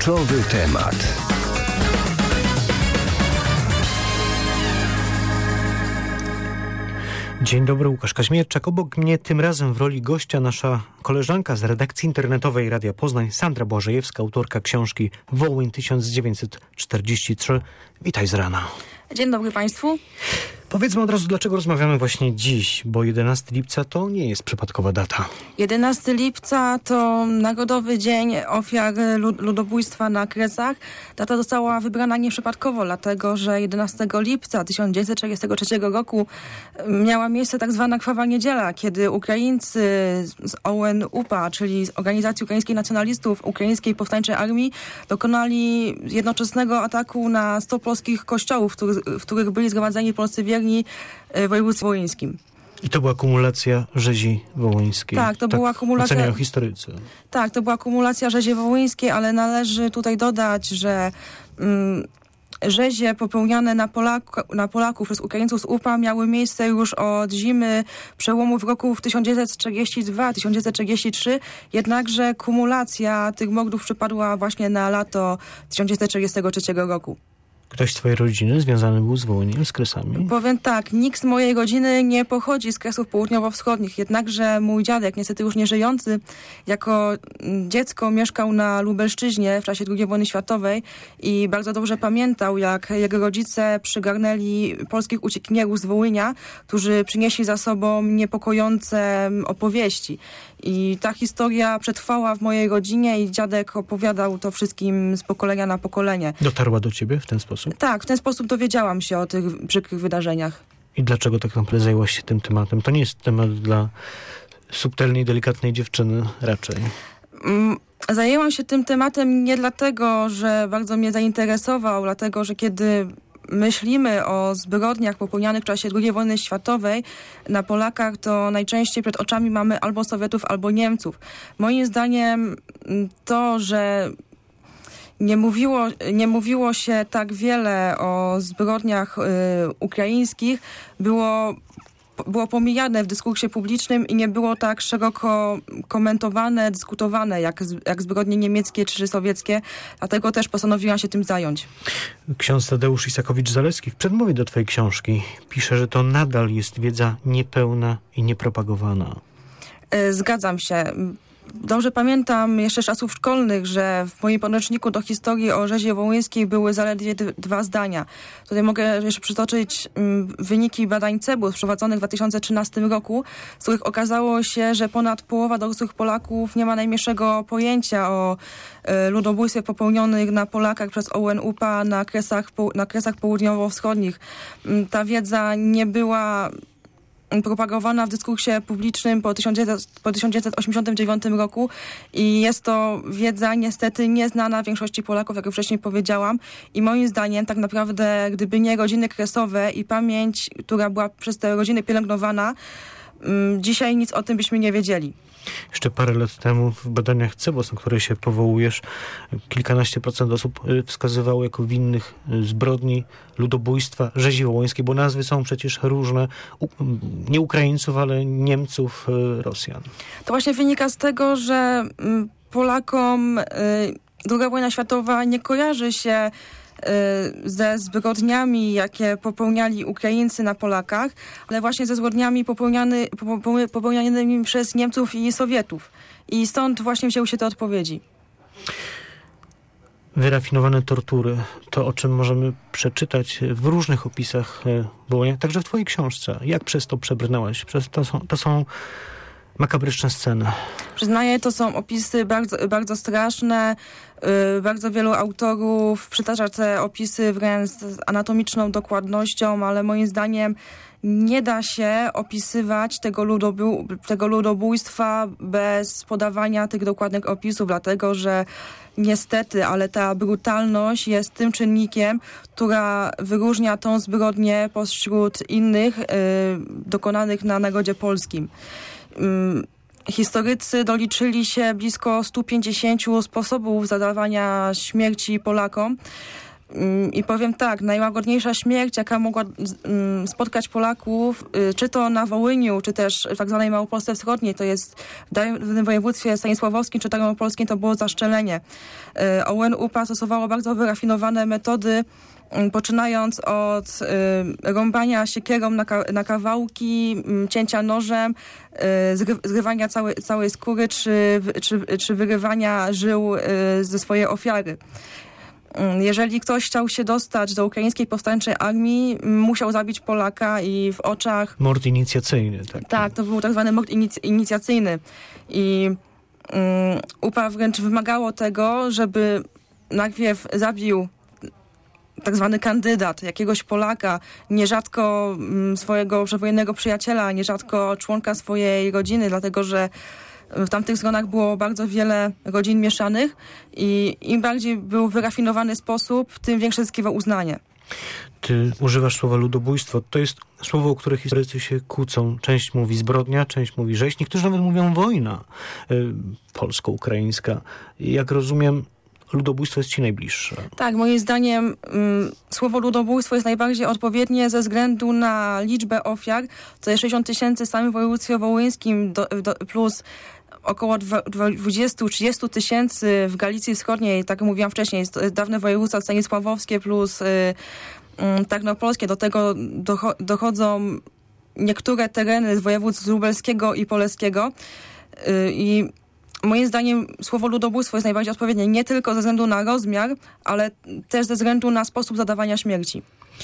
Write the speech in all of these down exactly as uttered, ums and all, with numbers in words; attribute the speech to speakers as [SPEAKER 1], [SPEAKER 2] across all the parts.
[SPEAKER 1] Kluczowy temat.
[SPEAKER 2] Dzień dobry, Łukasz Kaźmierczak. Obok mnie tym razem w roli gościa nasza koleżanka z redakcji internetowej Radia Poznań, Sandra Błażejewska, autorka książki Wołyń tysiąc dziewięćset czterdzieści trzy. Witaj z rana.
[SPEAKER 3] Dzień dobry Państwu.
[SPEAKER 2] Powiedzmy od razu, dlaczego rozmawiamy właśnie dziś, bo jedenastego lipca to nie jest przypadkowa data.
[SPEAKER 3] jedenastego lipca to Narodowy Dzień Ofiar Ludobójstwa na Kresach. Data została wybrana nieprzypadkowo, dlatego że jedenastego lipca tysiąc dziewięćset czterdziestego trzeciego roku miała miejsce tak zwana Krwawa Niedziela, kiedy Ukraińcy z O N U P A, czyli z Organizacji Ukraińskich Nacjonalistów Ukraińskiej Powstańczej Armii, dokonali jednoczesnego ataku na sto polskich kościołów, w których, w których byli zgromadzeni polscy wierni w województwie wołyńskim.
[SPEAKER 2] I to była kumulacja rzezi wołyńskiej.
[SPEAKER 3] Tak, to tak była kumulacja.
[SPEAKER 2] Oceniają historycy.
[SPEAKER 3] Tak, to była kumulacja rzezi wołyńskiej, ale należy tutaj dodać, że mm, rzezie popełniane na, Polak, na Polaków przez Ukraińców z U P A miały miejsce już od zimy przełomów roków tysiąc dziewięćset czterdziesty drugi tysiąc dziewięćset czterdziesty trzeci, jednakże kumulacja tych mordów przypadła właśnie na lato tysiąc dziewięćset czterdziestego trzeciego roku.
[SPEAKER 2] Ktoś z twojej rodziny związany był z Wołyniem, z Kresami?
[SPEAKER 3] Powiem tak, nikt z mojej rodziny nie pochodzi z Kresów południowo-wschodnich, jednakże mój dziadek, niestety już nie żyjący, jako dziecko mieszkał na Lubelszczyźnie w czasie drugiej wojny światowej i bardzo dobrze pamiętał, jak jego rodzice przygarnęli polskich uciekinierów z Wołynia, którzy przynieśli za sobą niepokojące opowieści. I ta historia przetrwała w mojej rodzinie i dziadek opowiadał to wszystkim z pokolenia na pokolenie.
[SPEAKER 2] Dotarła do ciebie w ten sposób?
[SPEAKER 3] Tak, w ten sposób dowiedziałam się o tych przykrych wydarzeniach.
[SPEAKER 2] I dlaczego tak naprawdę zajęłaś się tym tematem? To nie jest temat dla subtelnej, delikatnej dziewczyny raczej.
[SPEAKER 3] Mm, zajęłam się tym tematem nie dlatego, że bardzo mnie zainteresował, dlatego, że kiedy myślimy o zbrodniach popełnianych w czasie drugiej wojny światowej na Polakach, to najczęściej przed oczami mamy albo Sowietów, albo Niemców. Moim zdaniem to, że nie mówiło, nie mówiło się tak wiele o zbrodniach y, ukraińskich, było było pomijane w dyskursie publicznym i nie było tak szeroko komentowane, dyskutowane jak, jak zbrodnie niemieckie czy sowieckie. Dlatego też postanowiłam się tym zająć.
[SPEAKER 2] Ksiądz Tadeusz Isakowicz-Zaleski w przedmowie do twojej książki pisze, że to nadal jest wiedza niepełna i niepropagowana.
[SPEAKER 3] Zgadzam się. Dobrze pamiętam jeszcze z czasów szkolnych, że w moim podręczniku do historii o rzezi wołyńskiej były zaledwie d- dwa zdania. Tutaj mogę jeszcze przytoczyć m, wyniki badań C E B U przeprowadzonych w dwa tysiące trzynastym roku, z których okazało się, że ponad połowa dorosłych Polaków nie ma najmniejszego pojęcia o e, ludobójstwie popełnionych na Polakach przez O N U P A na Kresach, po, na Kresach południowo-wschodnich. M, ta wiedza nie była propagowana w dyskursie publicznym po tysiąc dziewięćset osiemdziesiątym dziewiątym roku i jest to wiedza niestety nieznana większości Polaków, jak już wcześniej powiedziałam. I moim zdaniem tak naprawdę, gdyby nie rodziny kresowe i pamięć, która była przez te rodziny pielęgnowana, dzisiaj nic o tym byśmy nie wiedzieli.
[SPEAKER 2] Jeszcze parę lat temu w badaniach C E B O S, na które się powołujesz, kilkanaście procent osób wskazywało jako winnych zbrodni, ludobójstwa, rzezi wołyńskiej, bo nazwy są przecież różne. U, nie Ukraińców, ale Niemców, Rosjan. To
[SPEAKER 3] właśnie wynika z tego, że Polakom druga wojna światowa nie kojarzy się ze zbrodniami, jakie popełniali Ukraińcy na Polakach, ale właśnie ze zbrodniami popełniany, popełnianymi przez Niemców i Sowietów. I stąd właśnie wzięły się te odpowiedzi.
[SPEAKER 2] Wyrafinowane tortury, to o czym możemy przeczytać w różnych opisach Wołynia, także w twojej książce. Jak przez to przebrnęłaś? Przez to są, to są makabryczne sceny.
[SPEAKER 3] Przyznaję, to są opisy bardzo, bardzo straszne. Yy, bardzo wielu autorów przytacza te opisy wręcz z anatomiczną dokładnością, ale moim zdaniem nie da się opisywać tego, ludobój, tego ludobójstwa bez podawania tych dokładnych opisów, dlatego że niestety, ale ta brutalność jest tym czynnikiem, która wyróżnia tą zbrodnię pośród innych yy, dokonanych na narodzie polskim. Historycy doliczyli się blisko stu pięćdziesięciu sposobów zadawania śmierci Polakom. I powiem tak, najłagodniejsza śmierć, jaka mogła spotkać Polaków, czy to na Wołyniu, czy też w tak zwanej Małopolsce Wschodniej, to jest w dawnym województwie stanisławowskim czy tarnopolskim, to było zaszczelenie. O U N U P A stosowało bardzo wyrafinowane metody, poczynając od y, rąbania siekierą na, ka- na kawałki, y, cięcia nożem, y, zgry- zrywania całej, całej skóry, czy, czy, czy wyrywania żył y, ze swojej ofiary. Jeżeli ktoś chciał się dostać do ukraińskiej powstańczej armii, musiał zabić Polaka i w oczach...
[SPEAKER 2] Mord inicjacyjny. Tak,
[SPEAKER 3] tak to był tak zwany mord inic- inicjacyjny. I um, U P A wręcz wymagało tego, żeby najpierw zabił tak zwany kandydat, jakiegoś Polaka, nierzadko um, swojego przewojennego przyjaciela, nierzadko członka swojej rodziny, dlatego że w tamtych stronach było bardzo wiele rodzin mieszanych i im bardziej był wyrafinowany sposób, tym większe zyskiwał uznanie.
[SPEAKER 2] Ty używasz słowa ludobójstwo. To jest słowo, o które historycy się kłócą. Część mówi zbrodnia, część mówi rzeź. Niektórzy nawet mówią wojna y, polsko-ukraińska. Jak rozumiem, ludobójstwo jest ci najbliższe.
[SPEAKER 3] Tak, moim zdaniem um, słowo ludobójstwo jest najbardziej odpowiednie ze względu na liczbę ofiar. To jest sześćdziesiąt tysięcy w samym województwie wołyńskim do, do, plus około dwadzieścia do trzydziestu tysięcy w Galicji Wschodniej, tak jak mówiłam wcześniej, jest dawne województwo stanisławowskie plus y, y, tarnopolskie. Do tego docho- dochodzą niektóre tereny z województw lubelskiego i poleskiego. Y, I moim zdaniem słowo ludobójstwo jest najbardziej odpowiednie nie tylko ze względu na rozmiar, ale też ze względu na sposób zadawania śmierci.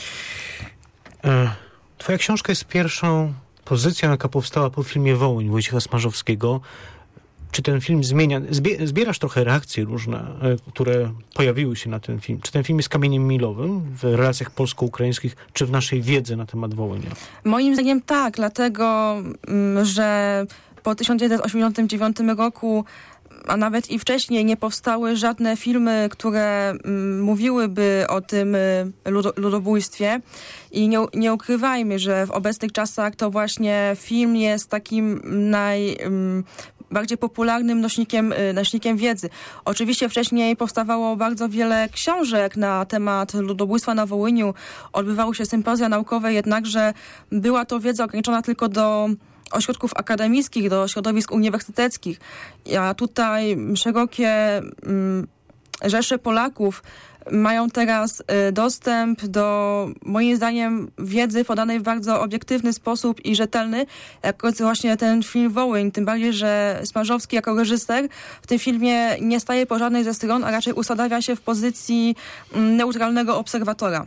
[SPEAKER 2] Twoja książka jest pierwszą pozycją, jaka powstała po filmie Wołyń Wojciecha Smarzowskiego. Czy ten film zmienia... Zbie, zbierasz trochę reakcje różne, które pojawiły się na ten film. Czy ten film jest kamieniem milowym w relacjach polsko-ukraińskich, czy w naszej wiedzy na temat Wołynia?
[SPEAKER 3] Moim zdaniem tak, dlatego, że po tysiąc dziewięćset osiemdziesiątym dziewiątym roku, a nawet i wcześniej, nie powstały żadne filmy, które mm, mówiłyby o tym y, ludo, ludobójstwie. I nie, nie ukrywajmy, że w obecnych czasach to właśnie film jest takim najbardziej popularnym nośnikiem, y, nośnikiem wiedzy. Oczywiście wcześniej powstawało bardzo wiele książek na temat ludobójstwa na Wołyniu. Odbywały się sympozja naukowe, jednakże była to wiedza ograniczona tylko do ośrodków akademickich, do środowisk uniwersyteckich. A tutaj szerokie mm, rzesze Polaków mają teraz y, dostęp do, moim zdaniem, wiedzy podanej w bardzo obiektywny sposób i rzetelny, jak właśnie ten film Wołyń. Tym bardziej, że Smarzowski jako reżyser w tym filmie nie staje po żadnej ze stron, a raczej usadawia się w pozycji mm, neutralnego obserwatora.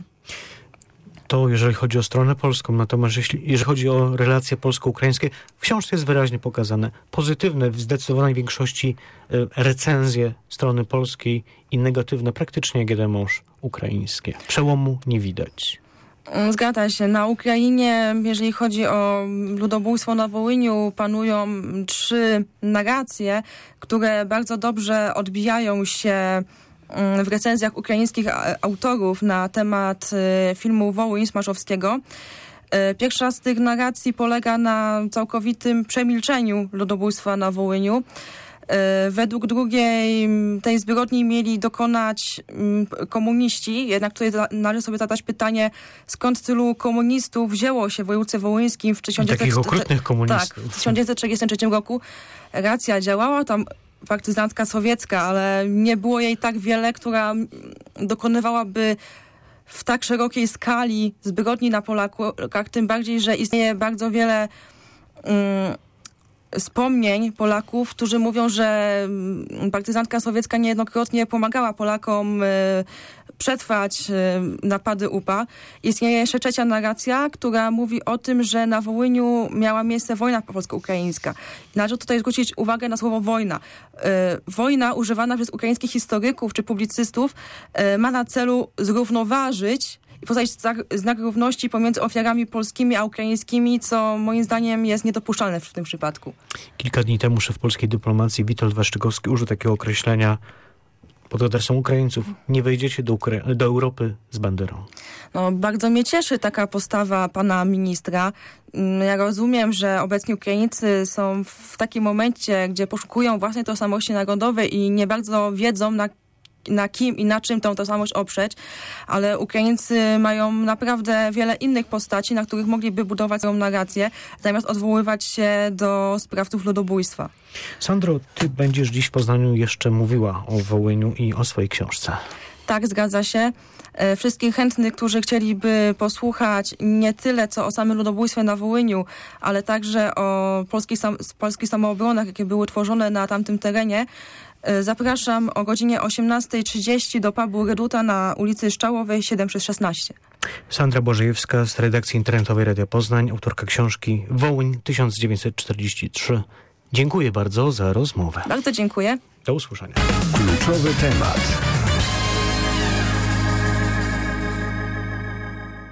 [SPEAKER 2] To jeżeli chodzi o stronę polską, natomiast jeśli, jeżeli chodzi o relacje polsko-ukraińskie, w książce jest wyraźnie pokazane pozytywne w zdecydowanej większości y, recenzje strony polskiej i negatywne praktycznie jak jeden mąż ukraińskie. Przełomu nie widać.
[SPEAKER 3] Zgadza się. Na Ukrainie, jeżeli chodzi o ludobójstwo na Wołyniu, panują trzy narracje, które bardzo dobrze odbijają się w recenzjach ukraińskich autorów na temat filmu Wołyń Smarzowskiego. Pierwsza z tych narracji polega na całkowitym przemilczeniu ludobójstwa na Wołyniu. Według drugiej tej zbrodni mieli dokonać komuniści, jednak tutaj należy sobie zadać pytanie, skąd tylu komunistów wzięło się w województwie wołyńskim w tysiąc dziewięćset...
[SPEAKER 2] Takich okrutnych komunistów.
[SPEAKER 3] Tak, w tysiąc dziewięćset trzydziestym trzecim roku. Racja działała tam partyzantka sowiecka, ale nie było jej tak wiele, która dokonywałaby w tak szerokiej skali zbrodni na Polakach, tym bardziej, że istnieje bardzo wiele um, wspomnień Polaków, którzy mówią, że partyzantka sowiecka niejednokrotnie pomagała Polakom y, przetrwać y, napady U P A. Istnieje jeszcze trzecia narracja, która mówi o tym, że na Wołyniu miała miejsce wojna polsko-ukraińska. Należy tutaj zwrócić uwagę na słowo wojna. Y, wojna używana przez ukraińskich historyków czy publicystów y, ma na celu zrównoważyć i postawić znak równości pomiędzy ofiarami polskimi a ukraińskimi, co moim zdaniem jest niedopuszczalne w tym przypadku. Kilka
[SPEAKER 2] dni temu szef polskiej dyplomacji Witold Waszczykowski użył takiego określenia pod adresem Ukraińców. Nie wejdziecie do, Ukra- do Europy z banderą.
[SPEAKER 3] No, bardzo mnie cieszy taka postawa pana ministra. Ja rozumiem, że obecni Ukraińcy są w takim momencie, gdzie poszukują własnej tożsamości narodowej i nie bardzo wiedzą, na na kim i na czym tą tożsamość oprzeć, ale Ukraińcy mają naprawdę wiele innych postaci, na których mogliby budować swoją narrację, zamiast odwoływać się do sprawców ludobójstwa.
[SPEAKER 2] Sandro, ty będziesz dziś w Poznaniu jeszcze mówiła o Wołyniu i o swojej książce.
[SPEAKER 3] Tak, zgadza się. Wszystkich chętnych, którzy chcieliby posłuchać nie tyle co o samym ludobójstwie na Wołyniu, ale także o polskich, sam, polskich samoobronach, jakie były tworzone na tamtym terenie, zapraszam o godzinie osiemnasta trzydzieści do pubu Reduta na ulicy Szczałowej siedem przez szesnaście.
[SPEAKER 2] Sandra Błażejewska z redakcji internetowej Radia Poznań, autorka książki Wołyń tysiąc dziewięćset czterdzieści trzy. Dziękuję bardzo za rozmowę.
[SPEAKER 3] Bardzo dziękuję.
[SPEAKER 2] Do usłyszenia.
[SPEAKER 1] Kluczowy temat.